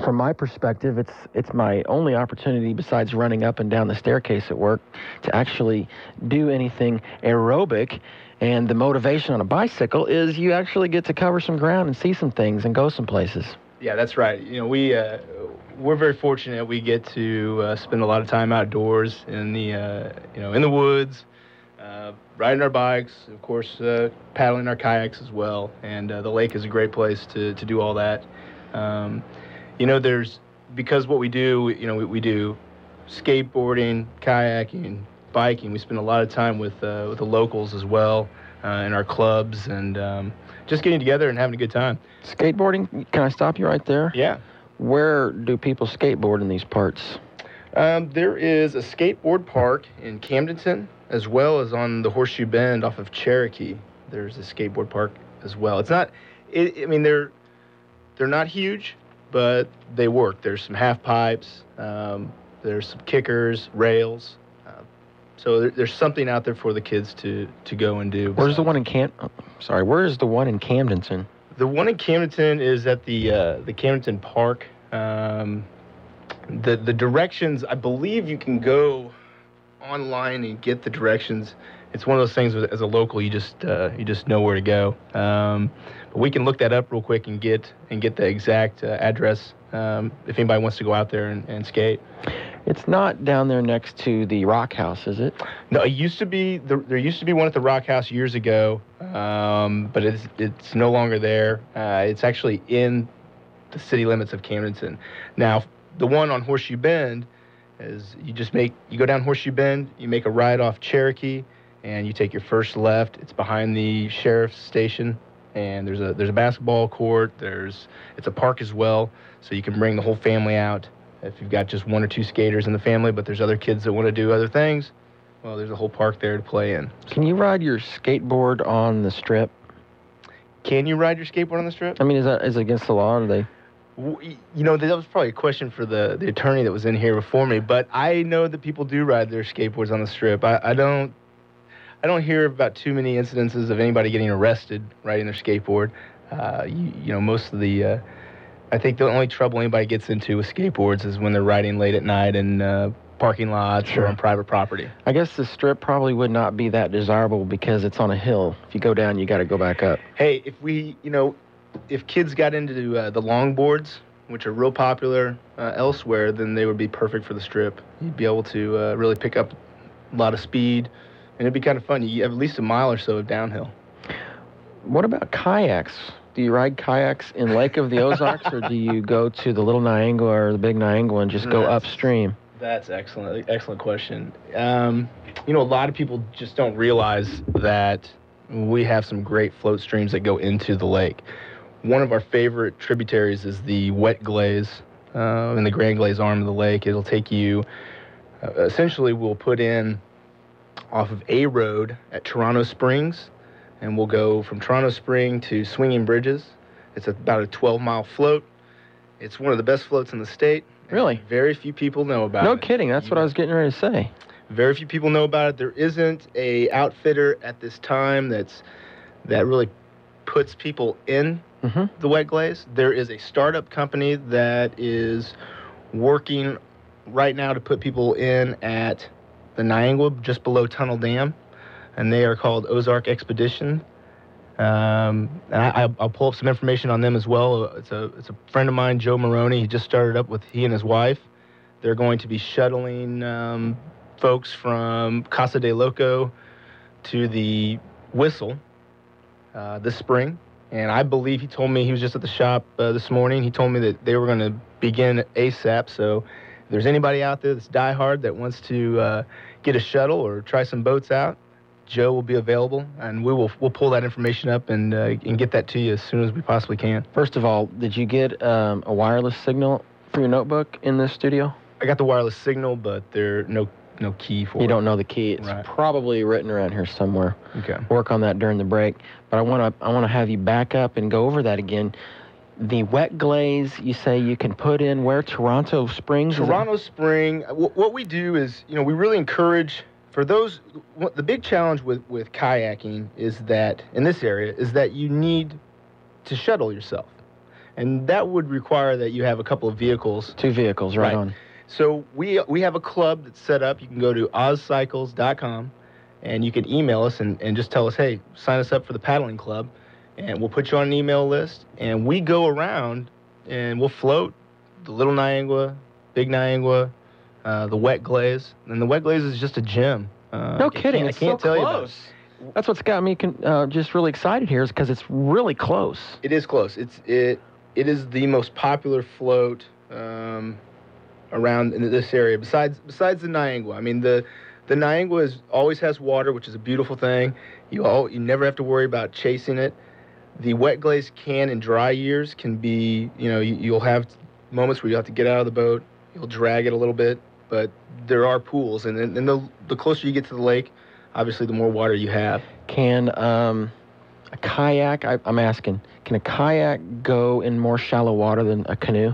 from my perspective, it's my only opportunity besides running up and down the staircase at work to actually do anything aerobic. And the motivation on a bicycle is you actually get to cover some ground and see some things and go some places. Yeah, that's right. We're very fortunate. We get to spend a lot of time outdoors in the in the woods, riding our bikes, of course, paddling our kayaks as well. And the lake is a great place to do all that. Because what we do, we do skateboarding, kayaking, biking. We spend a lot of time with the locals as well in our clubs and just getting together and having a good time. Skateboarding, can I stop you right there? Yeah. Where do people skateboard in these parts? There is a skateboard park in Camdenton as well as on the Horseshoe Bend off of Cherokee. There's a skateboard park as well. It's not, they're not huge, but they work. There's some half pipes, there's some kickers, rails. So there's something out there for the kids to go and do. Where's the one in Where is the one in Camdenton? The one in Camdenton is at the Camdenton Park. The directions, I believe you can go online and get the directions. It's one of those things as a local, you just know where to go. But we can look that up real quick and get the exact address if anybody wants to go out there and skate. It's not down there next to the Rock House, is it? No, it used to be. There used to be one at the Rock House years ago, but it's no longer there. It's actually in the city limits of Camdenton. Now, the one on Horseshoe Bend is you go down Horseshoe Bend, you make a right off Cherokee, and you take your first left. It's behind the sheriff's station, and there's a basketball court. It's a park as well, so you can bring the whole family out. If you've got just one or two skaters in the family, but there's other kids that want to do other things, well, there's a whole park there to play in. Can you ride your skateboard on the strip? Can you ride your skateboard on the strip? I mean, is it against the law? Or they? That was probably a question for the attorney that was in here before me, but I know that people do ride their skateboards on the strip. I don't hear about too many incidences of anybody getting arrested riding their skateboard. Most of the... I think the only trouble anybody gets into with skateboards is when they're riding late at night in parking lots or on private property. I guess the strip probably would not be that desirable because it's on a hill. If you go down, you got to go back up. Hey, if kids got into the longboards, which are real popular elsewhere, then they would be perfect for the strip. You'd be able to really pick up a lot of speed, and it'd be kind of fun. You have at least a mile or so of downhill. What about kayaks? Do you ride kayaks in Lake of the Ozarks, or do you go to the Little Niangua or the Big Niangua and just go upstream? That's excellent. Excellent question. A lot of people just don't realize that we have some great float streams that go into the lake. One of our favorite tributaries is the Wet Glaze in the Grand Glaze arm of the lake. It'll take you, essentially we'll put in off of A Road at Toronto Springs, and we'll go from Toronto Spring to Swinging Bridges. It's about a 12-mile float. It's one of the best floats in the state. Really? Very few people know about it. No kidding. That's what I was getting ready to say. Very few people know about it. There isn't a outfitter at this time that really puts people in the Wet Glaze. There is a startup company that is working right now to put people in at the Niangua, just below Tunnel Dam. And they are called Ozark Expedition. And I'll pull up some information on them as well. It's a friend of mine, Joe Maroney. He just started up with he and his wife. They're going to be shuttling folks from Casa de Loco to the Whistle this spring. And I believe he told me, he was just at the shop this morning, he told me that they were going to begin ASAP. So if there's anybody out there that's diehard that wants to get a shuttle or try some boats out, Joe will be available, and we'll pull that information up and get that to you as soon as we possibly can. First of all, did you get a wireless signal for your notebook in this studio? I got the wireless signal, but there's no key for it. You don't know the key. It's probably written around here somewhere. Okay. Work on that during the break. But I want to have you back up and go over that again. The Wet Glaze, you say you can put in where? Toronto Springs? Toronto Spring. What we do is, we really encourage... For those, the big challenge with kayaking is that, in this area, is that you need to shuttle yourself. And that would require that you have a couple of vehicles. 2 vehicles, right on. So we have a club that's set up. You can go to ozcycles.com, and you can email us and just tell us, hey, sign us up for the paddling club, and we'll put you on an email list. And we go around, and we'll float the Little Niangua, Big Niangua, the Wet Glaze. And the Wet Glaze is just a gem. No kidding. I can't tell you about it. That's what's got me just really excited here is because it's really close. It is close. It is the most popular float around in this area besides the Niangua. I mean, the Niangua always has water, which is a beautiful thing. You never have to worry about chasing it. The Wet Glaze in dry years can be, you'll have moments where you have to get out of the boat. You'll drag it a little bit, but there are pools, and the closer you get to the lake, obviously the more water you have. Can a kayak, I'm asking, can a kayak go in more shallow water than a canoe?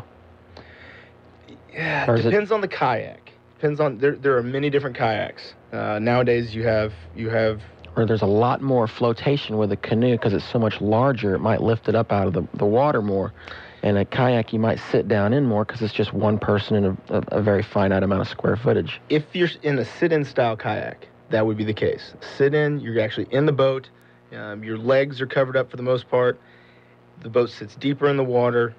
Yeah, it depends on the kayak. Depends on, there are many different kayaks. Nowadays you have... Or there's a lot more flotation with a canoe because it's so much larger, it might lift it up out of the water more. And a kayak, you might sit down in more because it's just one person in a very finite amount of square footage. If you're in a sit-in style kayak, that would be the case. Sit-in, you're actually in the boat. Your legs are covered up for the most part. The boat sits deeper in the water.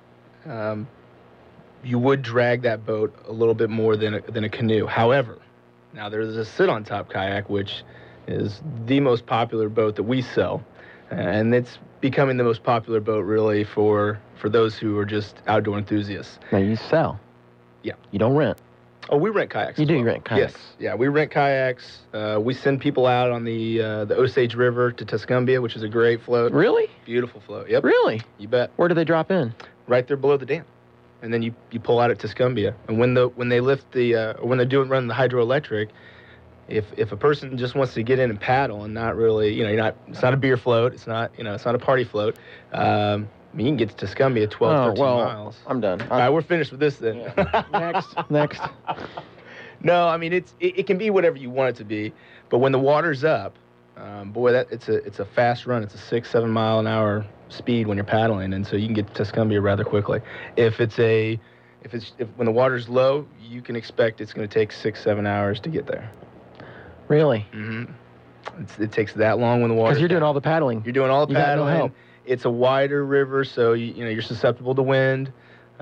You would drag that boat a little bit more than a canoe. However, now there's a sit-on-top kayak, which is the most popular boat that we sell. And it's becoming the most popular boat, really, for those who are just outdoor enthusiasts. Now, you sell. Yeah. You don't rent. Oh, we rent kayaks. You do rent kayaks? Yes. Yeah, we rent kayaks. We send people out on the Osage River to Tuscumbia, which is a great float. Really? Beautiful float. Yep. Really? You bet. Where do they drop in? Right there below the dam. And then you pull out at Tuscumbia. And when they lift when they're running the hydroelectric, if a person just wants to get in and paddle and not really, it's not a beer float, it's not a party float. You can get to Tuscumbia 12, 13 miles. I'm done. All right, we're finished with this then. Yeah. Next. No, I mean it can be whatever you want it to be, but when the water's up, it's a fast run. It's a 6-7 mile an hour speed when you're paddling, and so you can get to Tuscumbia rather quickly. If when the water's low, you can expect it's going to take 6-7 hours to get there. Really? Mm-hmm. It takes that long when the water. Because you're doing all the paddling. You're doing all the paddling. Got no help. It's a wider river, so you're susceptible to wind.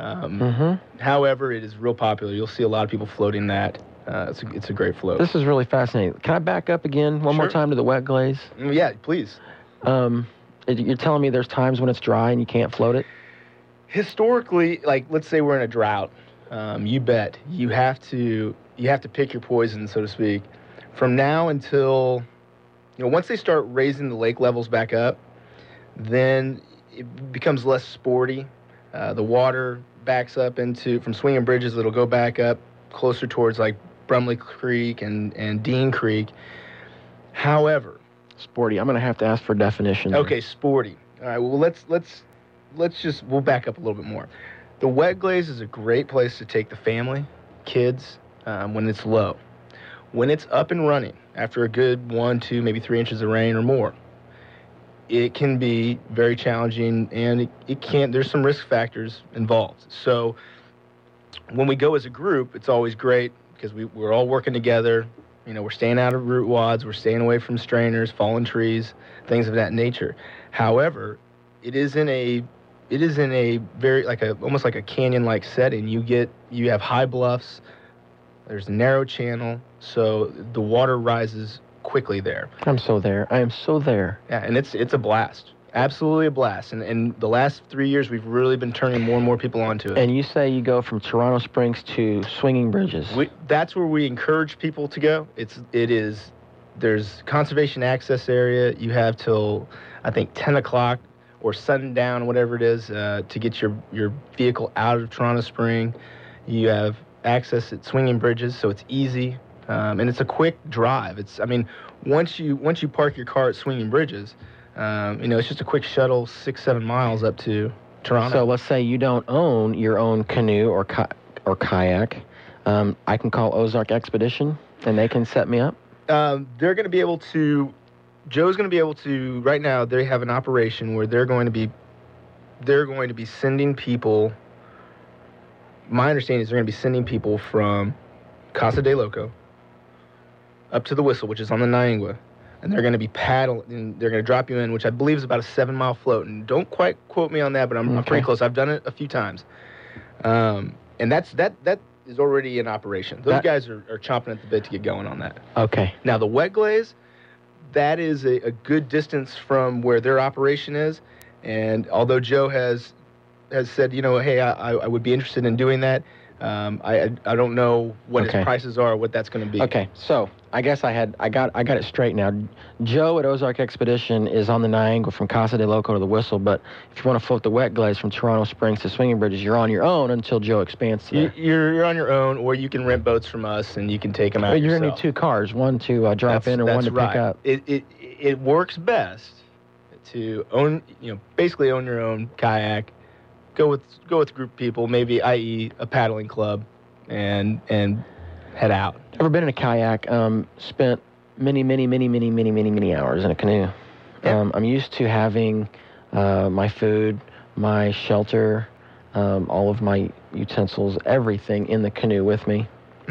However, it is real popular. You'll see a lot of people floating that. It's a great float. This is really fascinating. Can I back up again one more time to the Wet Glaze? Yeah, please. You're telling me there's times when it's dry and you can't float it? Historically, like let's say we're in a drought, you bet you have to pick your poison, so to speak. From now until, once they start raising the lake levels back up, then it becomes less sporty. The water backs up from Swinging Bridges. It'll go back up closer towards like Brumley Creek and Dean Creek. However, sporty. I'm going to have to ask for definitions. Okay, sporty. All right. Well, we'll back up a little bit more. The Wet Glaze is a great place to take the family, kids, when it's low. When it's up and running, after a good 1, 2, maybe 3 inches of rain or more, it can be very challenging, and there's some risk factors involved. So when we go as a group, it's always great because we're all working together. We're staying out of root wads, we're staying away from strainers, fallen trees, things of that nature. However, it is in a very almost like a canyon-like setting. You have high bluffs. There's a narrow channel, so the water rises quickly there. I am so there. Yeah, and it's a blast. Absolutely a blast. And the last 3 years, we've really been turning more and more people onto it. And you say you go from Toronto Springs to Swinging Bridges. That's where we encourage people to go. There's conservation access area. You have till, I think, 10 o'clock or sundown, whatever it is, to get your vehicle out of Toronto Spring. You have access at Swinging Bridges, so it's easy, and it's a quick drive. Once you park your car at Swinging Bridges, it's just a quick shuttle, 6-7 miles up to Toronto. So let's say you don't own your own canoe or kayak. I can call Ozark Expedition, and they can set me up. They're going to be able to. Joe's going to be able to. Right now, they have an operation where they're going to be they're going to be sending people. My understanding is they're going to be sending people from Casa de Loco up to the Whistle, which is on the Niangua, and they're going to be paddling. They're going to drop you in, which I believe is about a 7-mile float. And don't quite quote me on that, but I'm pretty close. I've done it a few times, and that is already in operation. Those guys are chomping at the bit to get going on that. Okay. Now the wet glaze, that is a good distance from where their operation is, and although Joe has said, hey, I would be interested in doing that. I don't know what his prices are, or what that's going to be. Okay, so I guess I got it straight now. Joe at Ozark Expedition is on the Niangua from Casa de Loco to the Whistle, but if you want to float the wet glaze from Toronto Springs to Swinging Bridges, you're on your own until Joe expands there. You're on your own, or you can rent boats from us and you can take them out yourself. You're going to need 2 cars, one to drop in and one to pick up. It works best to basically own your own kayak. Go with a group of people, maybe, i.e., a paddling club, and head out. Ever been in a kayak? Spent many hours in a canoe. Yeah. I'm used to having my food, my shelter, all of my utensils, everything in the canoe with me.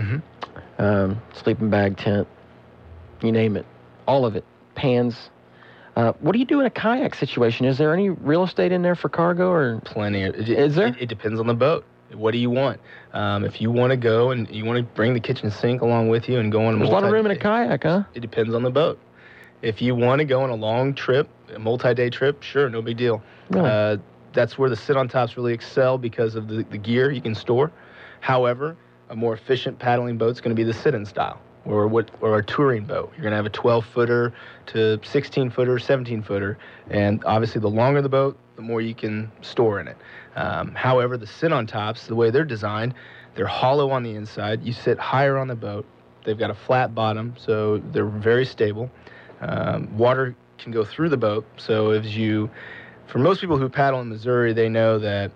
Mm-hmm. Sleeping bag, tent, you name it, all of it, pans. What do you do in a kayak situation? Is there any real estate in there for cargo, or plenty? Is there? It depends on the boat. What do you want? If you want to go and you want to bring the kitchen sink along with you and go on there's a lot of room in a kayak, huh? It depends on the boat. If you want to go on a long trip, a multi-day trip, sure, no big deal. Really? That's where the sit-on-tops really excel because of the gear you can store. However, a more efficient paddling boat's going to be the sit-in style. Or a touring boat. You're going to have a 12-footer to 16-footer, 17-footer. And obviously, the longer the boat, the more you can store in it. However, the sit-on-tops, the way they're designed, they're hollow on the inside. You sit higher on the boat. They've got a flat bottom, so they're very stable. Water can go through the boat. So for most people who paddle in Missouri, they know that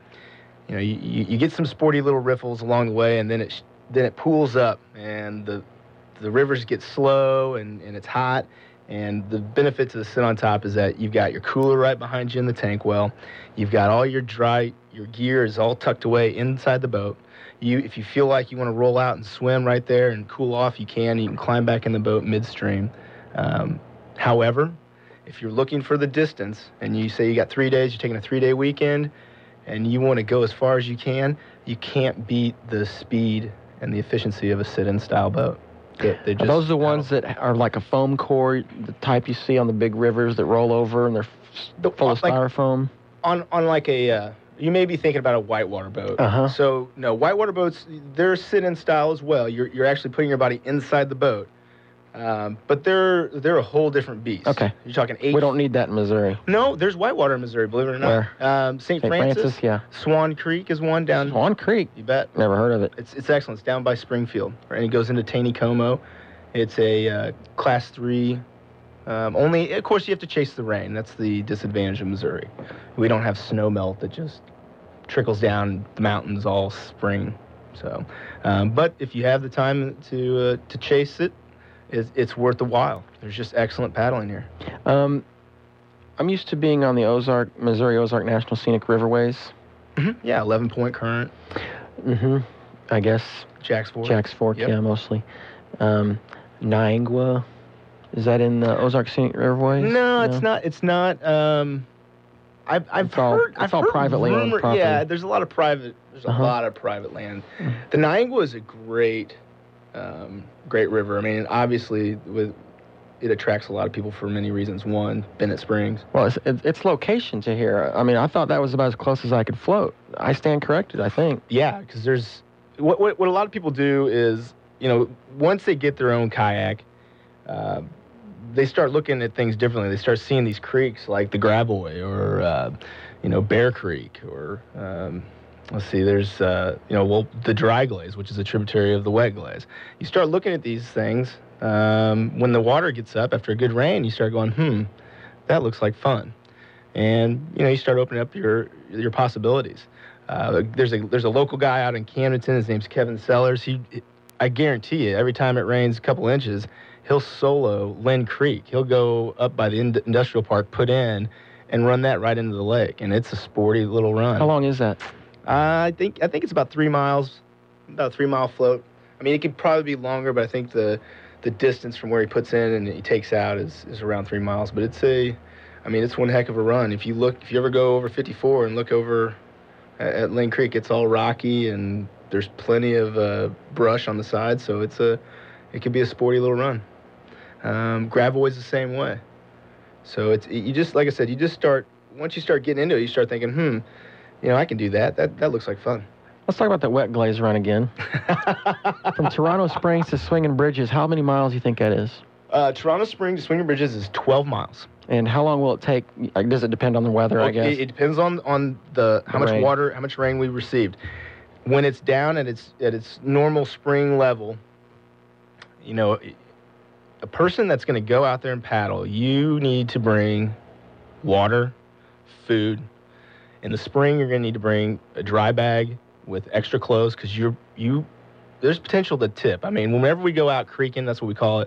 you get some sporty little riffles along the way, and then it pools up, and the rivers get slow and it's hot, and the benefit to the sit-on-top is that you've got your cooler right behind you in the tank well. You've got all your gear is all tucked away inside the boat. If you feel like you want to roll out and swim right there and cool off, you can. You can climb back in the boat midstream. However, if you're looking for the distance and you say you got 3 days, you're taking a 3-day weekend, and you want to go as far as you can't beat the speed and the efficiency of a sit-in style boat. Are those the ones that are like a foam core, the type you see on the big rivers that roll over and they're full of styrofoam? On like you may be thinking about a whitewater boat. Uh-huh. So, no, whitewater boats, they're sit-in style as well. You're actually putting your body inside the boat. But they're a whole different beast. Okay. You're talking 8. We don't need that in Missouri. No, there's whitewater in Missouri, believe it or not. Where? St. Francis, yeah. Swan Creek is one down. Swan Creek? You bet. Never heard of it. It's excellent. It's down by Springfield, right? And it goes into Taneycomo. It's a Class 3. Only, of course, you have to chase the rain. That's the disadvantage of Missouri. We don't have snow melt that just trickles down the mountains all spring. So, but if you have the time to chase it, it's worth the while. There's just excellent paddling here. I'm used to being on the Missouri Ozark National Scenic Riverways. Mm-hmm. Yeah, 11-point current. Mm-hmm. I guess. Jack's Fork, yep. Yeah, mostly. Niangua, is that in the Ozark Scenic Riverways? No, it's not. It's not. I've heard. It's all privately owned property. Yeah, there's a lot of private. There's a lot of private land. The Niangua is a great river. I mean, obviously, it attracts a lot of people for many reasons. One, Bennett Springs. Well, its location to here. I mean, I thought that was about as close as I could float. I stand corrected, I think. Yeah, because there's what a lot of people do is, once they get their own kayak, they start looking at things differently. They start seeing these creeks like the Gravois or, Bear Creek or, let's see, there's, the Dry Glaze, which is a tributary of the Wet Glaze. You start looking at these things. When the water gets up after a good rain, you start going, that looks like fun. And, you start opening up your possibilities. There's a local guy out in Camdenton. His name's Kevin Sellers. I guarantee you, every time it rains a couple inches, he'll solo Lynn Creek. He'll go up by the industrial park, put in, and run that right into the lake, and it's a sporty little run. How long is that? I think it's about 3 miles, about a 3-mile float. I mean, it could probably be longer, but I think the distance from where he puts in and he takes out is around 3 miles. But it's one heck of a run. If you ever go over 54 and look over at Lane Creek, it's all rocky and there's plenty of brush on the side, so it could be a sporty little run. Gravois the same way. So you just, like I said, once you start getting into it, you start thinking, I can do that. That looks like fun. Let's talk about that wet glaze run again. From Toronto Springs to Swinging Bridges, how many miles do you think that is? Toronto Springs to Swinging Bridges is 12 miles. And how long will it take? Does it depend on the weather, I guess? It depends on how much rain. Water, how much rain we received. When it's down at its normal spring level, a person that's going to go out there and paddle, you need to bring water, food. In the spring, you're going to need to bring a dry bag with extra clothes because there's potential to tip. I mean, whenever we go out creeking, that's what we call it.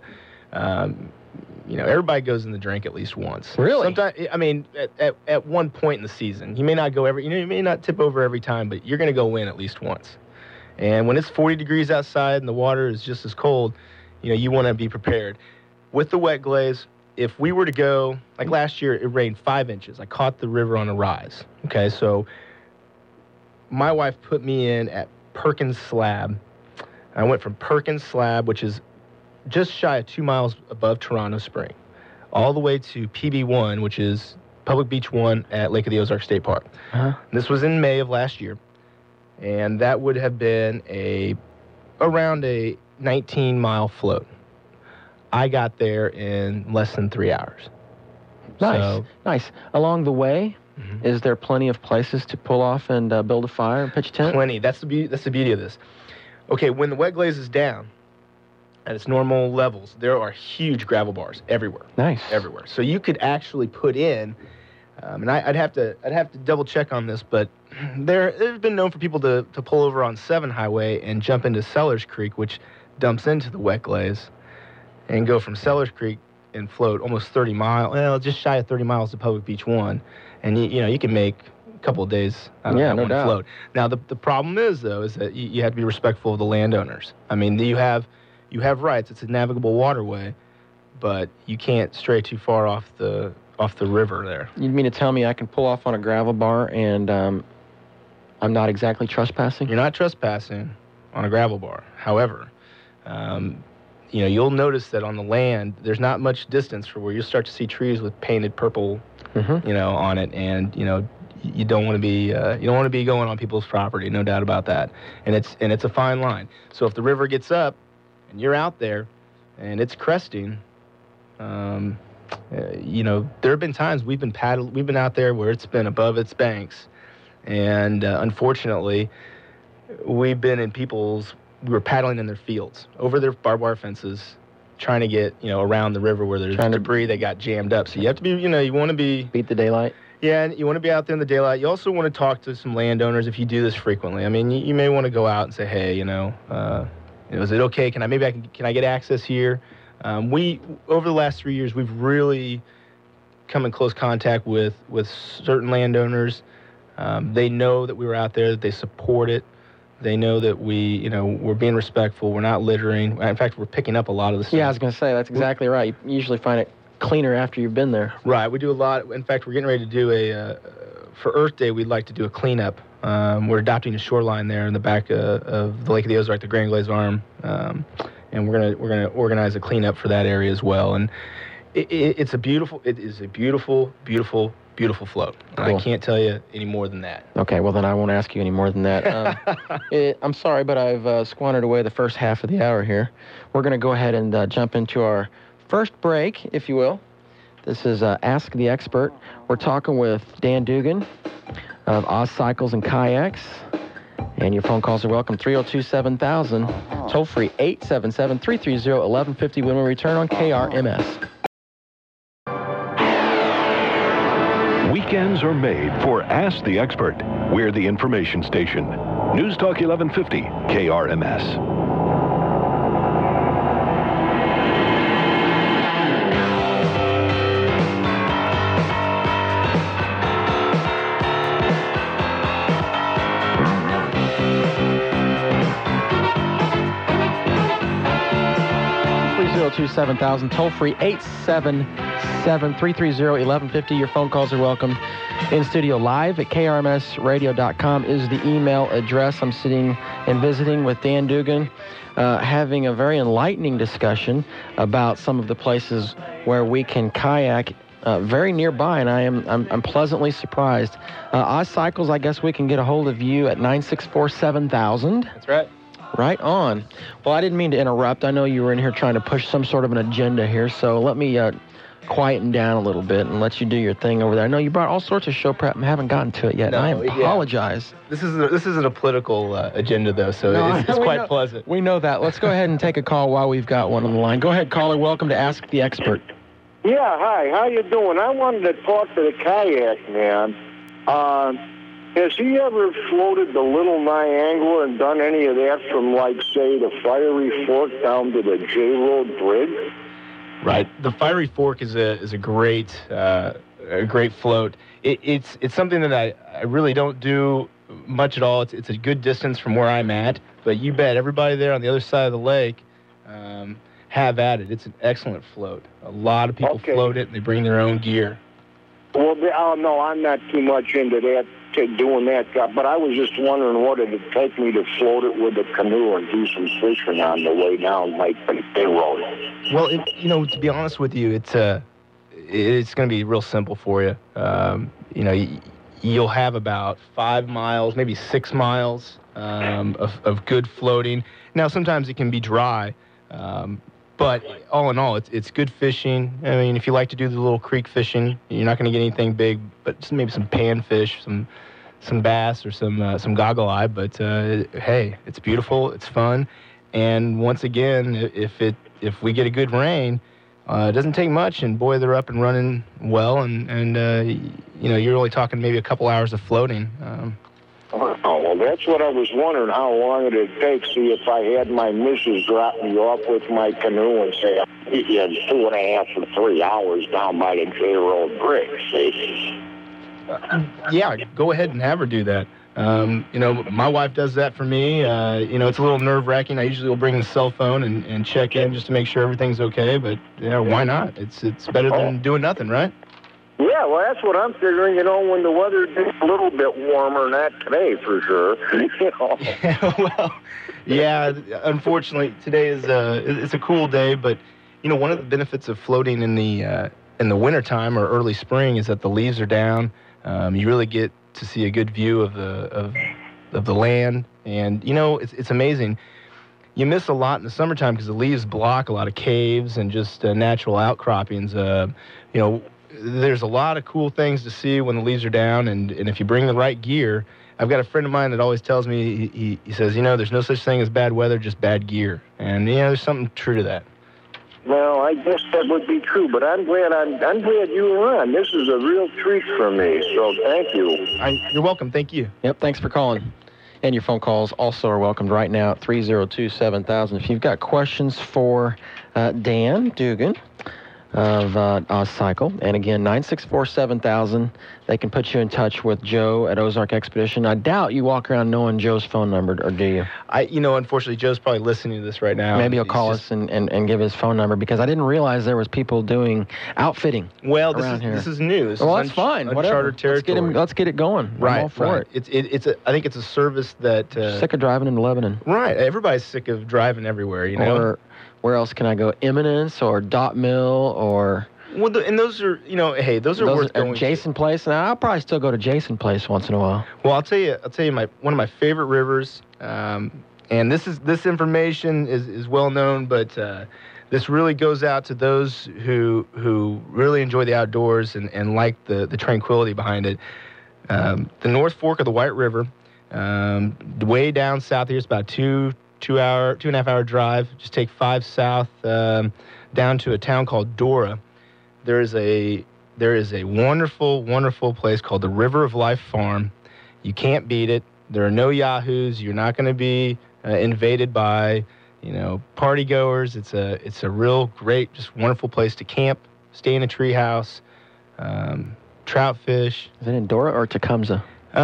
Everybody goes in the drink at least once. Really? Sometimes, I mean, at one point in the season, you may not go you may not tip over every time, but you're going to go in at least once. And when it's 40 degrees outside and the water is just as cold, you want to be prepared. With the wet glaze, if we were to go, like last year, it rained 5 inches. I caught the river on a rise. Okay, so my wife put me in at Perkins Slab. I went from Perkins Slab, which is just shy of 2 miles above Toronto Spring, all the way to PB1, which is Public Beach 1 at Lake of the Ozarks State Park. Uh-huh. This was in May of last year, and that would have been around a 19-mile float. I got there in less than 3 hours. Nice. Along the way, is there plenty of places to pull off and build a fire and pitch a tent? Plenty. That's the beauty of this. Okay, when the wet glaze is down at its normal levels, there are huge gravel bars everywhere. Nice. Everywhere. So you could actually put in, and I'd have to double check on this, but there's been known for people to pull over on 7 Highway and jump into Sellers Creek, which dumps into the wet glaze, and go from Sellers Creek and float almost 30 miles, just shy of 30 miles to Public Beach 1, and you can make a couple of days out of that one float. Now the problem is that you have to be respectful of the landowners. I mean, you have rights. It's a navigable waterway, but you can't stray too far off the river there. You mean to tell me I can pull off on a gravel bar and I'm not exactly trespassing? You're not trespassing on a gravel bar. However, you'll notice that on the land, there's not much distance for where you'll start to see trees with painted purple, on it, and you don't want to be going on people's property, no doubt about that. And it's a fine line. So if the river gets up and you're out there and it's cresting, there have been times we've been out there where it's been above its banks, and unfortunately, we've been in we were paddling in their fields, over their barbed wire fences, trying to get, around the river where there's debris that got jammed up. So you have to be, you want to be... Beat the daylight? Yeah, and you want to be out there in the daylight. You also want to talk to some landowners if you do this frequently. I mean, you may want to go out and say, hey, is it okay? Can I get access here? Over the last 3 years, we've really come in close contact with certain landowners. They know that we were out there, that they support it. They know that we're being respectful. We're not littering. In fact, we're picking up a lot of the stuff. Yeah, I was going to say, that's exactly right. You usually find it cleaner after you've been there. Right. We do a lot. In fact, we're getting ready to do for Earth Day, we'd like to do a cleanup. We're adopting a shoreline there in the back of the Lake of the Ozark, the Grand Glaze Arm, and we're gonna organize a cleanup for that area as well. And it is a beautiful, beautiful float. Cool. I can't tell you any more than that. Okay, well then I won't ask you any more than that. I'm sorry, but I've squandered away the first half of the hour here. We're going to go ahead and jump into our first break, if you will. This is Ask the Expert. We're talking with Dan Dugan of Oz Cycles and Kayaks. And your phone calls are welcome, 302-7000, toll-free 877-330-1150 when we return on KRMS. Weekends are made for Ask the Expert. We're the information station. News Talk 1150, KRMS. 302-7000, toll-free 877-330-1150. Your phone calls are welcome. In studio live at krmsradio.com is the email address. I'm sitting and visiting with Dan Dugan, having a very enlightening discussion about some of the places where we can kayak very nearby, and I'm pleasantly surprised. Oz Cycles, I guess we can get a hold of you at 964-7000. That's right. Right on. Well, I didn't mean to interrupt. I know you were in here trying to push some sort of an agenda here, so let me quieten down a little bit and let you do your thing over there. I know you brought all sorts of show prep and haven't gotten to it yet. No, I apologize. Yeah. This isn't a political agenda, though, so it's quite pleasant. We know that. Let's go ahead and take a call while we've got one on the line. Go ahead, caller. Welcome to Ask the Expert. Yeah, hi. How you doing? I wanted to talk to the kayak man. Has he ever floated the Little Niagara and done any of that from, like, say, the Fiery Fork down to the J Road Bridge? Right. The Fiery Fork is a great float. It's something that I really don't do much at all. It's a good distance from where I'm at, but you bet everybody there on the other side of the lake have at it. It's an excellent float. A lot of people float it, and they bring their own gear. Well, no, I'm not too much into that, doing that, but I was just wondering what it would take me to float it with a canoe and do some fishing on the way down Lake J Road. Well, to be honest with you, it's going to be real simple for you. You'll have about 5 miles, maybe 6 miles of good floating. Now, sometimes it can be dry, but all in all, it's good fishing. I mean, if you like to do the little creek fishing, you're not going to get anything big, but just maybe some panfish, some bass, or some goggle eye. But hey, it's beautiful, it's fun, and once again, if we get a good rain, it doesn't take much, and boy, they're up and running well, and you're only talking maybe a couple hours of floating. Well, that's what I was wondering, how long it'd take. See, if I had my missus drop me off with my canoe and say, I'll meet you in 2.5 or 3 hours down by the J Road Bridge, see? Yeah, go ahead and have her do that. My wife does that for me. It's a little nerve-wracking. I usually will bring the cell phone and check in just to make sure everything's okay, but why not? It's better than doing nothing, right? Yeah, well, that's what I'm figuring, when the weather gets a little bit warmer, not today for sure. Unfortunately, today is it's a cool day, but one of the benefits of floating in the wintertime or early spring is that the leaves are down. You really get to see a good view of the land, and it's amazing. You miss a lot in the summertime because the leaves block a lot of caves and just natural outcroppings. There's a lot of cool things to see when the leaves are down, and if you bring the right gear. I've got a friend of mine that always tells me, he says, there's no such thing as bad weather, just bad gear. And, there's something true to that. Well, I guess that would be true, but I'm glad you were on. This is a real treat for me, so thank you. You're welcome. Thank you. Yep, thanks for calling. And your phone calls also are welcomed right now at 302-7000. If you've got questions for Dan Dugan of Oz Cycle, and again, 964-7000. They can put you in touch with Joe at Ozark Expedition. I doubt you walk around knowing Joe's phone number, or do you? Unfortunately, Joe's probably listening to this right now. Maybe he'll call us and give his phone number, because I didn't realize there was people doing outfitting around here. This is new. That's fine. Uncharted territory. Let's get it going. Right. I'm all for it. I think it's a service that... sick of driving in Lebanon. Right. Everybody's sick of driving everywhere, Or where else can I go? Eminence or Dot Mill or... Well, and those are, those are worth going. Jason Place. Now, I'll probably still go to Jason Place once in a while. Well, I'll tell you, one of my favorite rivers, and this information is well known, but this really goes out to those who really enjoy the outdoors and like the tranquility behind it. The North Fork of the White River, way down south here, it's about 2.5 hour drive. Just take 5 south down to a town called Dora. There is a wonderful, wonderful place called the River of Life Farm. You can't beat it. There are no yahoos. You're not going to be invaded by, party goers. It's a real great, just wonderful place to camp, stay in a tree house, trout fish. Is it in Dora or Tecumseh?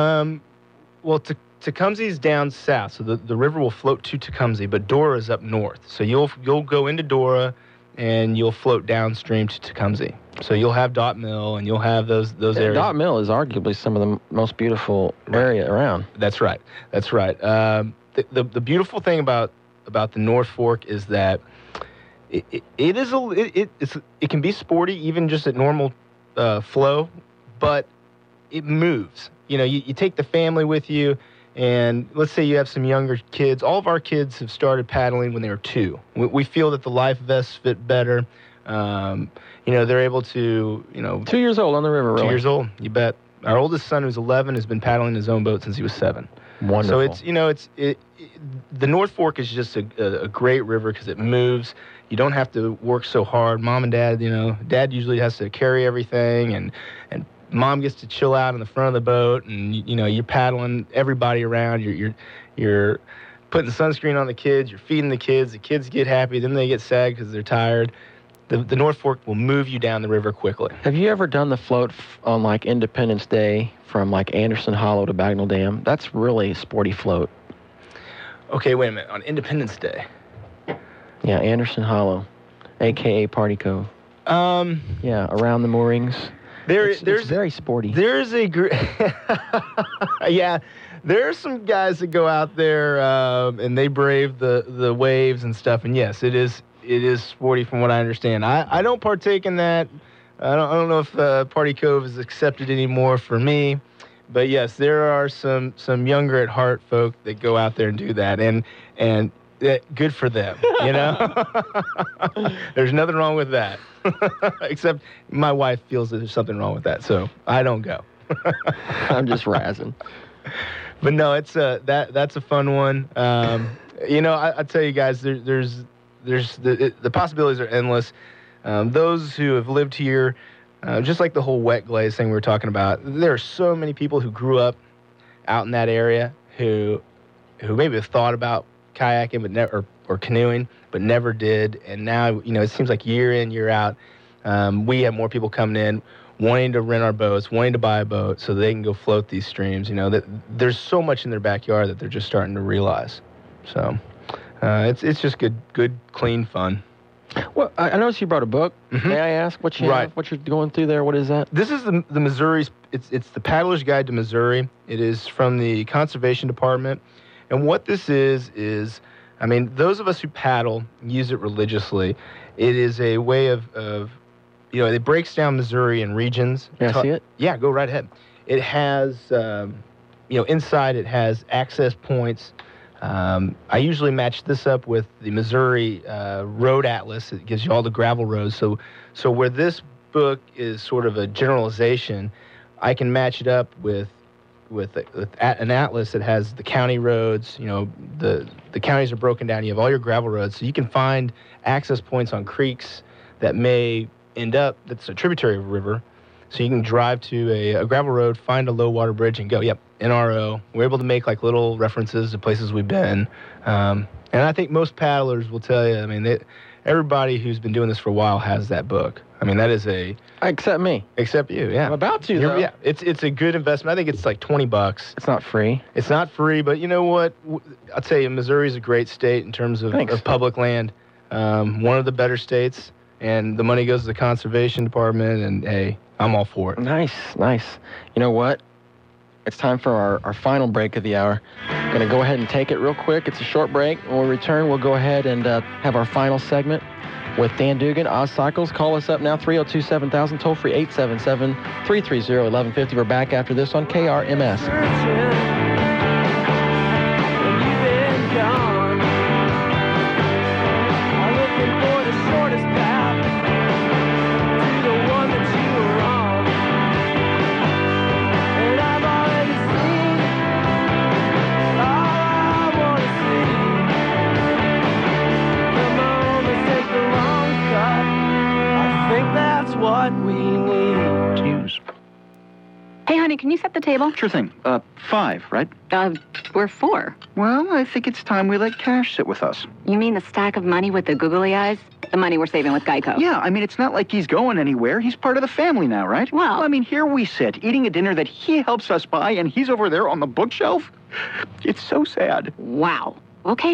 Tecumseh's down south, so the river will float to Tecumseh, but Dora is up north. So you'll go into Dora. and you'll float downstream to Tecumseh. So you'll have Dot Mill, and you'll have those areas. Dot Mill is arguably some of the most beautiful area around. That's right. The beautiful thing about the North Fork is that it can be sporty even just at normal flow, but it moves. You take the family with you, and let's say you have some younger kids. All of our kids have started paddling when they were 2. We feel that the life vests fit better. They're able to, 2 years old on the river, really. 2 years old, you bet. Our oldest son, who's 11, has been paddling his own boat since he was 7. Wonderful. So the North Fork is just a great river because it moves. You don't have to work so hard. Mom and Dad, Dad usually has to carry everything, and Mom gets to chill out in the front of the boat, and you're paddling everybody around. You're putting sunscreen on the kids. You're feeding the kids. The kids get happy. Then they get sad because they're tired. The North Fork will move you down the river quickly. Have you ever done the float on like Independence Day from like Anderson Hollow to Bagnell Dam? That's really a sporty float. Okay, wait a minute. On Independence Day. Yeah, Anderson Hollow, a.k.a. Party Cove. Yeah, around the moorings. It's very sporty. There's yeah, there are some guys that go out there and they brave the waves and stuff. And yes, it is sporty from what I understand. I don't partake in that. I don't know if Party Cove is accepted anymore for me. But yes, there are some younger at heart folk that go out there and do that, and good for them. There's nothing wrong with that, except my wife feels that there's something wrong with that, so I don't go. I'm just razzing. But no, it's that's a fun one. I tell you guys, there's the possibilities are endless. Those who have lived here. Just like the whole wet glaze thing we were talking about, there are so many people who grew up out in that area who maybe have thought about kayaking but never or canoeing but never did, and now it seems like year in year out we have more people coming in wanting to rent our boats, wanting to buy a boat so they can go float these streams. That there's so much in their backyard that they're just starting to realize. So it's just good clean fun. Well, I noticed you brought a book. Mm-hmm. May I ask what you have, what you're going through there? What is that? This is the Missouri. It's the Paddler's Guide to Missouri. It is from the Conservation Department. And what this is, those of us who paddle use it religiously. It is a way of it breaks down Missouri in regions. Can I see it? Yeah, go right ahead. It has, inside it has access points. I usually match this up with the Missouri Road Atlas. It gives you all the gravel roads. So where this book is sort of a generalization, I can match it up with an atlas that has the county roads. The counties are broken down. You have all your gravel roads, so you can find access points on creeks that may end up that's a tributary of a river. So you can drive to a gravel road, find a low water bridge, and go, yep, NRO. We're able to make like little references to places we've been. And I think most paddlers will tell you, everybody who's been doing this for a while has that book. That is except me. Except you, yeah. I'm about to, though. Yeah, it's a good investment. I think it's like $20. It's not free. It's not free, but you know what? I'll tell you, Missouri's a great state in terms of public land. One of the better states, and the money goes to the Conservation Department, and hey, I'm all for it. Nice. You know what? It's time for our final break of the hour. I'm going to go ahead and take it real quick. It's a short break. When we return, we'll go ahead and have our final segment with Dan Dugan, Oz Cycles. Call us up now, 302-7000, toll-free 877-330-1150. We're back after this on KRMS. What we need to use. Hey, honey, can you set the table? Sure thing. 5, right? We're 4. Well, I think it's time we let cash sit with us. You mean the stack of money with the googly eyes? The money we're saving with Geico? Yeah, it's not like he's going anywhere. He's part of the family now, right? Well, here we sit, eating a dinner that he helps us buy, and he's over there on the bookshelf. It's so sad. Wow. Okay,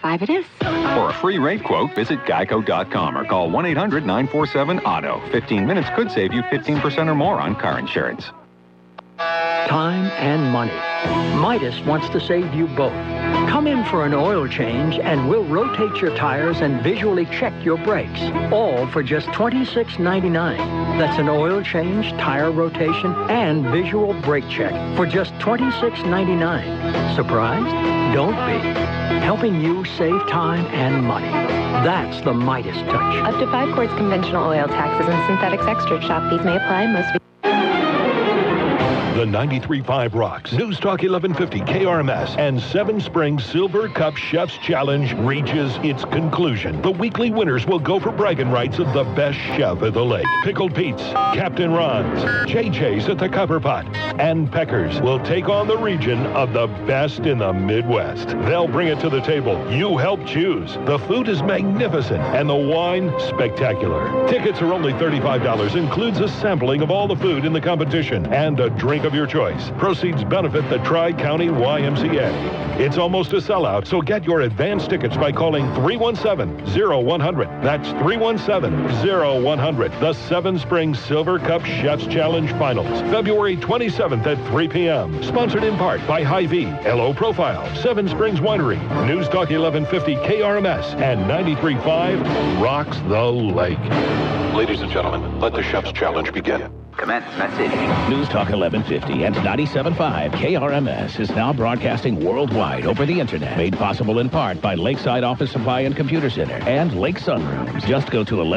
5 it is. For a free rate quote, visit geico.com or call 1-800-947-AUTO. 15 minutes could save you 15% or more on car insurance. Time and money. Midas wants to save you both. Come in for an oil change and we'll rotate your tires and visually check your brakes. All for just $26.99. That's an oil change, tire rotation, and visual brake check for just $26.99. Surprised? Don't be. Helping you save time and money. That's the Midas touch. Up to 5 quarts conventional oil, taxes, and synthetics extra. Shop fees may apply. Most. The 93.5 Rocks, News Talk 1150 KRMS, and Seven Springs Silver Cup Chef's Challenge reaches its conclusion. The weekly winners will go for bragging rights of the best chef at the lake. Pickled Pete's, Captain Ron's, JJ's at the Cover Pot, and Peckers will take on the region of the best in the Midwest. They'll bring it to the table. You help choose. The food is magnificent, and the wine spectacular. Tickets are only $35, includes a sampling of all the food in the competition, and a drink of your choice. Proceeds benefit the Tri-County YMCA. It's almost a sellout, so get your advance tickets by calling 317-0100. That's 317-0100. The Seven Springs Silver Cup Chef's Challenge Finals, February 27th at 3 p.m. Sponsored in part by Hy-Vee, LO Profile, Seven Springs Winery, News Talk 1150 KRMS, and 93.5 Rocks the Lake. Ladies and gentlemen, let the Chef's Challenge begin. Commence message. News Talk 1150 and 97.5 KRMS is now broadcasting worldwide over the Internet. Made possible in part by Lakeside Office Supply and Computer Center and Lake Sunrooms. Just go to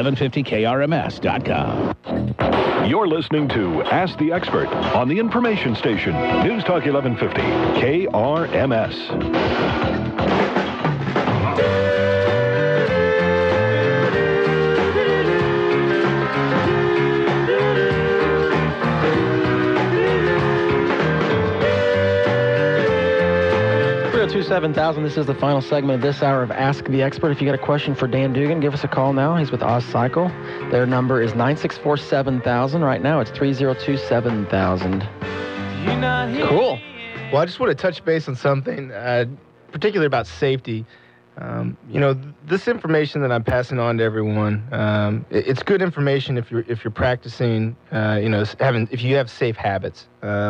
1150krms.com. You're listening to Ask the Expert on the information station, News Talk 1150 KRMS. 7000. This is the final segment of this hour of Ask the Expert. If you got a question for Dan Dugan, give us a call now. He's with Oz Cycle. Their number is 964-7000. Right now, it's 302-7000. Cool. Well, I just want to touch base on something, particularly about safety. This information that I'm passing on to everyone, it's good information if you're practicing, if you have safe habits.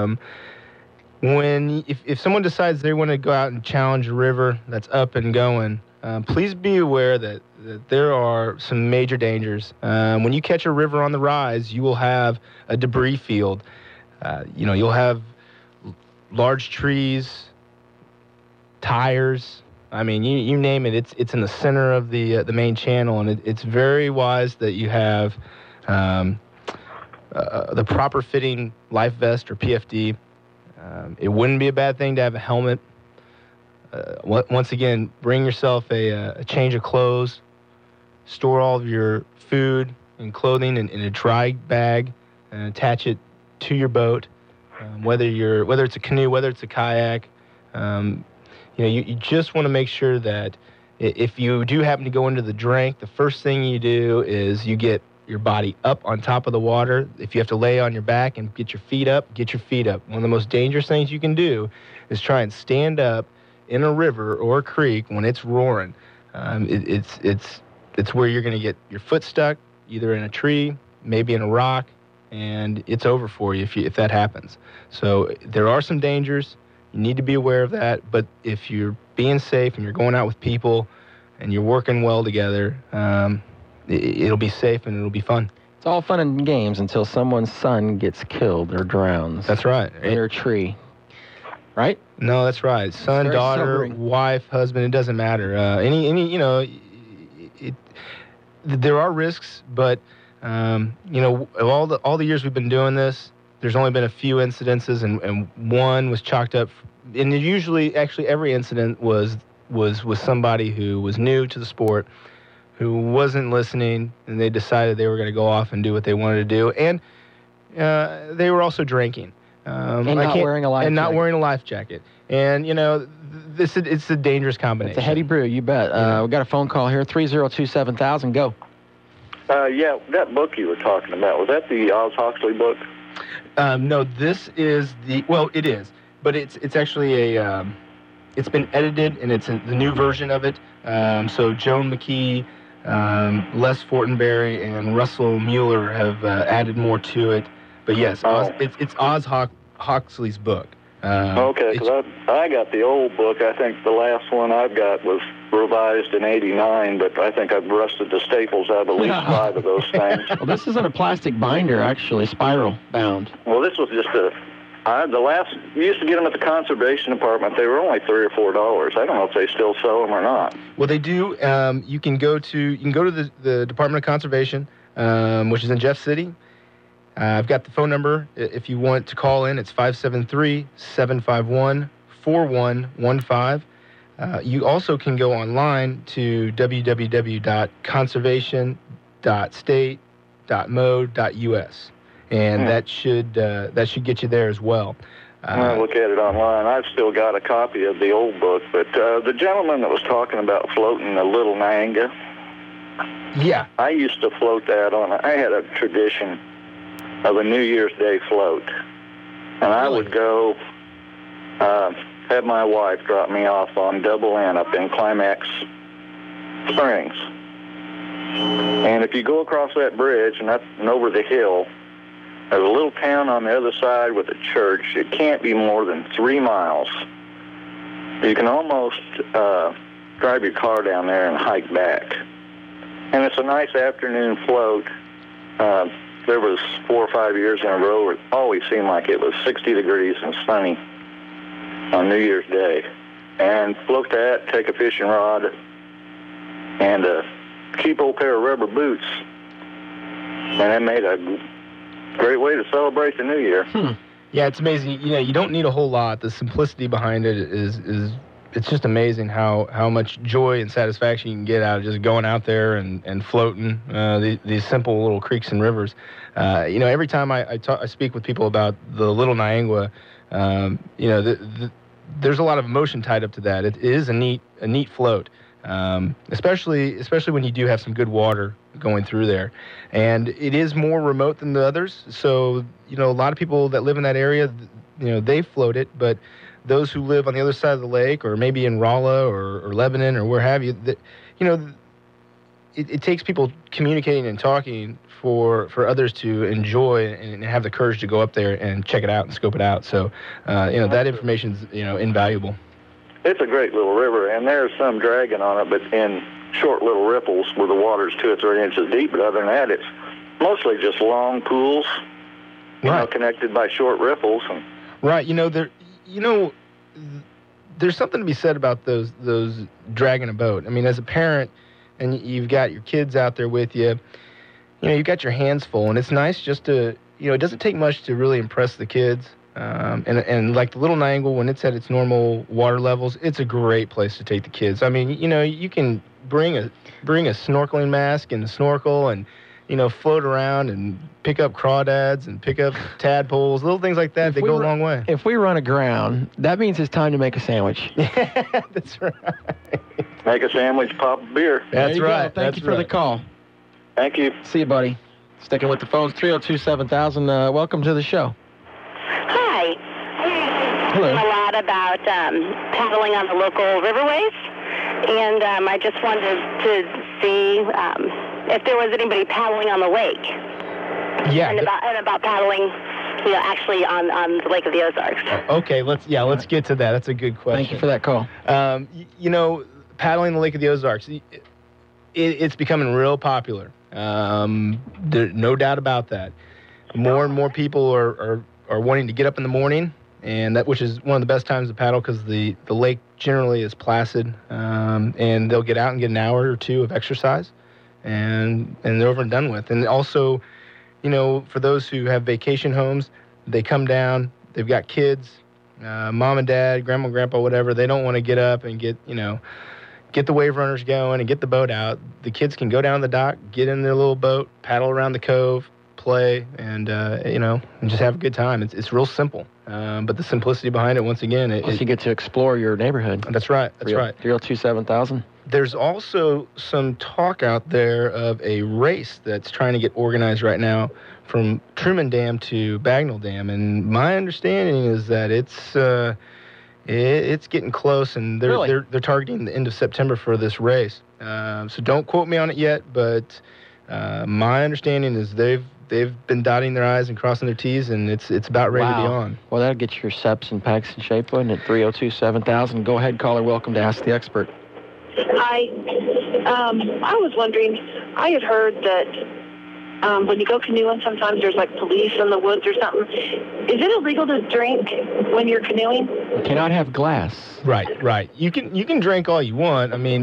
If someone decides they want to go out and challenge a river that's up and going, please be aware that there are some major dangers. When you catch a river on the rise, you will have a debris field. You'll have large trees, tires. I mean, you name it. It's in the center of the main channel, and it's very wise that you have the proper fitting life vest or PFD. It wouldn't be a bad thing to have a helmet. Once again, bring yourself a change of clothes. Store all of your food and clothing in a dry bag and attach it to your boat. Whether it's a canoe, whether it's a kayak, you just want to make sure that if you do happen to go into the drink, the first thing you do is you get your body up on top of the water. If you have to lay on your back and get your feet up, get your feet up. One of the most dangerous things you can do is try and stand up in a river or a creek when it's roaring. It's where you're going to get your foot stuck, either in a tree, maybe in a rock, and it's over for you if that happens. So there are some dangers. You need to be aware of that. But if you're being safe and you're going out with people and you're working well together, it'll be safe and it'll be fun. It's all fun and games until someone's son gets killed or drowns. That's right. Under a tree. Right? No, that's right. Son, daughter, sobering. Wife, husband, it doesn't matter. There are risks, but all the years we've been doing this, there's only been a few incidences, and one was chalked up. And usually, actually, every incident was somebody who was new to the sport, who wasn't listening, and they decided they were going to go off and do what they wanted to do, and they were also drinking. And not wearing a life jacket. And, it's a dangerous combination. It's a heady brew, you bet. We've got a phone call here, 302-7000. Go. Yeah, that book you were talking about, was that the Oz Huxley book? No, this is it is, but it's actually it's been edited, and it's in the new version of it. So Joan McKee, Les Fortenberry, and Russell Mueller have added more to it. But yes, it's Oz Huxley's book. Okay, because I got the old book. I think the last one I've got was revised in '89, but I think I've rusted the staples out of at least 5 of those things. Well, this isn't a plastic binder, actually, spiral bound. Well, this was just you used to get them at the conservation department. They were only $3 or $4. I don't know if they still sell them or not. Well, they do. You can go to the Department of Conservation, which is in Jeff City. I've got the phone number. If you want to call in, it's 573-751-4115. You also can go online to www.conservation.state.mo.us, and that should get you there as well. I'll look at it online. I've still got a copy of the old book, but the gentleman that was talking about floating the Little Nanga, yeah, I used to float that on. I had a tradition of a New Year's Day float, and I would go have my wife drop me off on Double N up in Climax Springs. And if you go across that bridge and over the hill, there's a little town on the other side with a church. It can't be more than 3 miles. You can almost drive your car down there and hike back. And it's a nice afternoon float. There was 4 or 5 years in a row where it always seemed like it was 60 degrees and sunny on New Year's Day. And float that, take a fishing rod, and a cheap old pair of rubber boots. And that made a great way to celebrate the New Year. Yeah, it's amazing. You don't need a whole lot. The simplicity behind it is it's just amazing how much joy and satisfaction you can get out of just going out there and floating these simple little creeks and rivers. Every time I speak with people about the Little Niangua, there's a lot of emotion tied up to that. It is a neat float, especially when you do have some good water going through there. And it is more remote than the others. So, a lot of people that live in that area, they float it, but those who live on the other side of the lake, or maybe in Rolla or Lebanon or where have you, it takes people communicating and talking for others to enjoy and have the courage to go up there and check it out and scope it out. So, that information is, invaluable. It's a great little river, and there's some dragging on it, but in short little ripples where the water's 2 or 3 inches deep. But other than that, it's mostly just long pools, connected by short ripples. Right. There's something to be said about those dragging a boat. I mean, as a parent, and you've got your kids out there with you, you've got your hands full, and it's nice just to, it doesn't take much to really impress the kids. And like the Little Niangua, when it's at its normal water levels, it's a great place to take the kids. I mean, you can bring a snorkeling mask and a snorkel and, float around and pick up crawdads and pick up tadpoles, little things like that. They go a long way. If we run aground, that means it's time to make a sandwich. Yeah, that's right. Make a sandwich, pop a beer. That's right. Thank you for the call. Thank you. See you, buddy. Sticking with the phones, 302-7000. Welcome to the show. Hi. Hello. A lot about paddling on the local riverways, and I just wanted to see if there was anybody paddling on the lake. Yeah. And about paddling, actually on the Lake of the Ozarks. Okay, let's get to that. That's a good question. Thank you for that call. Paddling the Lake of the Ozarks, it's becoming real popular. There's no doubt about that. More and more people are wanting to get up in the morning, and which is one of the best times to paddle because the lake generally is placid, and they'll get out and get an hour or 2 of exercise, and they're over and done with. And also, for those who have vacation homes, they come down, they've got kids, mom and dad, grandma and grandpa, whatever. They don't want to get up and get the wave runners going and get the boat out. The kids can go down the dock, get in their little boat, paddle around the cove, play, and just have a good time. It's real simple, but the simplicity behind it, once again, you get to explore your neighborhood. That's right. That's right. 302-7000. There's also some talk out there of a race that's trying to get organized right now from Truman Dam to Bagnell Dam, and my understanding is that it's It's getting close, and they're targeting the end of September for this race. So don't quote me on it yet, but my understanding is they've been dotting their I's and crossing their T's, and it's about ready to be on. Well, that'll get your SEPs and PECs in shape, wouldn't it? 302-7000. Go ahead, caller. Welcome to Ask the Expert. Hi. I was wondering, I had heard that when you go canoeing, sometimes there's like police in the woods or something. Is it illegal to drink when you're canoeing? You cannot have glass. Right. You can drink all you want. I mean,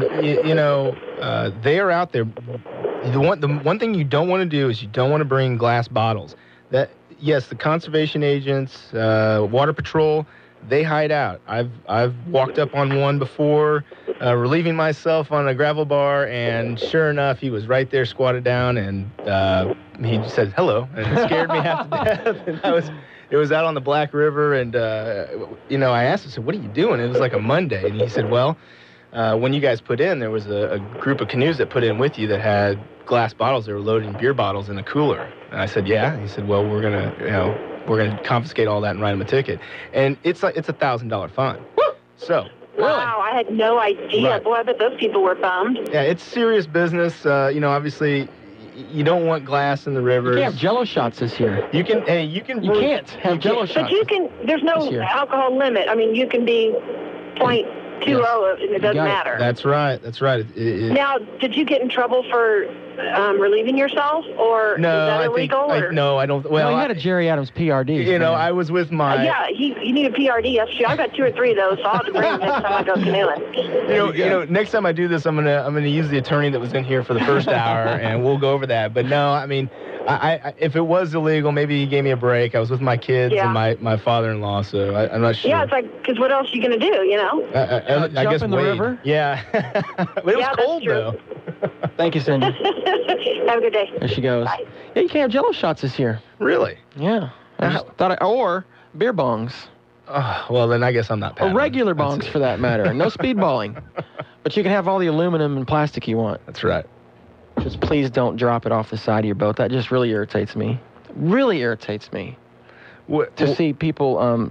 they are out there. The one thing you don't want to do is you don't want to bring glass bottles. Yes, the conservation agents, Water Patrol, they hide out. I've walked up on one before, relieving myself on a gravel bar, and sure enough, he was right there squatted down, and he just said hello, and it scared me half to death. And it was out on the Black River, and I asked him, I said, "What are you doing?" It was like a Monday, and he said, "Well, when you guys put in, there was a group of canoes that put in with you that had glass bottles. They were loading beer bottles in a cooler." And I said, "Yeah." He said, "Well, we're gonna confiscate all that and write them a ticket." And it's a $1,000 fine. Woo! So. Wow, I had no idea. Right. Boy, I bet those people were bummed. Yeah, it's serious business. Obviously, you don't want glass in the rivers. You can't have Jello shots this year. You can't have Jello shots. But there's no alcohol limit. I mean, you can be 0.20 and it doesn't matter. That's right. Now, did you get in trouble for relieving yourself, or is that illegal? No, I don't. Well, he had a Jerry Adams PRD. I was with my... you need a PRD. Actually, I've got 2 or 3 of those, so I'll have to bring them next time I go canoeing. Next time I do this, I'm gonna use the attorney that was in here for the first hour, and we'll go over that. But no, I mean, I if it was illegal, maybe he gave me a break. I was with my kids and my father-in-law, so I'm not sure. Yeah, it's like, because what else are you gonna do? I guess in the river. Yeah, but it was cold though. Thank you, Cindy. Have a good day. There she goes. Bye. Yeah, you can't have Jello shots this year. Really? Yeah. I just thought or beer bongs. Well, then I guess I'm not. Or regular bongs, for that matter. No speedballing. But you can have all the aluminum and plastic you want. That's right. Just please don't drop it off the side of your boat. That just really irritates me. To see people,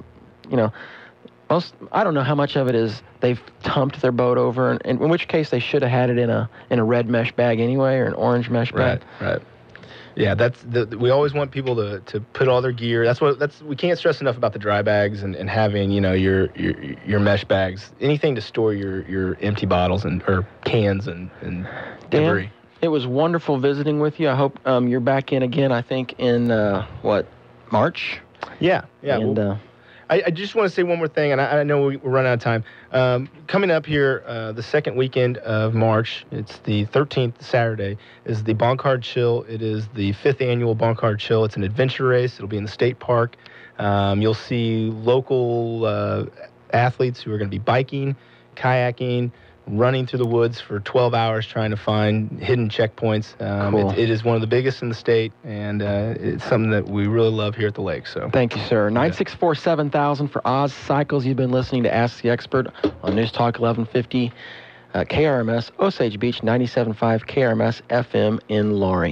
I don't know how much of it is they've tumped their boat over, and in which case they should have had it in a red mesh bag anyway, or an orange mesh bag. Right. Yeah, we always want people to put all their gear. We can't stress enough about the dry bags and having your mesh bags, anything to store your empty bottles or cans and debris. Dan, it was wonderful visiting with you. I hope you're back in again. I think in March. Yeah. And, I just want to say one more thing, and I know we're running out of time. Coming up here, the second weekend of March, it's the 13th, Saturday, is the Boncard Chill. It is the 5th annual Boncard Chill. It's an adventure race. It'll be in the state park. You'll see local athletes who are going to be biking, kayaking, running through the woods for 12 hours trying to find hidden checkpoints. Cool. It is one of the biggest in the state, and it's something that we really love here at the lake. So thank you, sir. 964-7000 for Oz Cycles. You've been listening to Ask the Expert on News Talk 1150 KRMS, Osage Beach, 97.5 KRMS FM in Laurie.